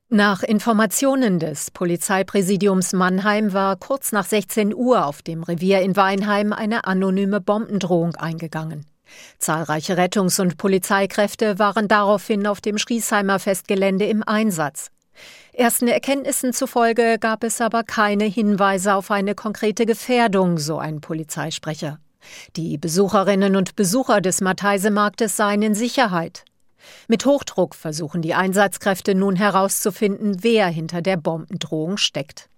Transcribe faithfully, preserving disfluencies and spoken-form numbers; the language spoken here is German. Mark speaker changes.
Speaker 1: Nach Informationen des Polizeipräsidiums Mannheim war kurz nach sechzehn Uhr auf dem Revier in Weinheim eine anonyme Bombendrohung eingegangen. Zahlreiche Rettungs- und Polizeikräfte waren daraufhin auf dem Schriesheimer Festgelände im Einsatz. Ersten Erkenntnissen zufolge gab es aber keine Hinweise auf eine konkrete Gefährdung, so ein Polizeisprecher. Die Besucherinnen und Besucher des Matheisemarktes seien in Sicherheit. Mit Hochdruck versuchen die Einsatzkräfte nun herauszufinden, wer hinter der Bombendrohung steckt.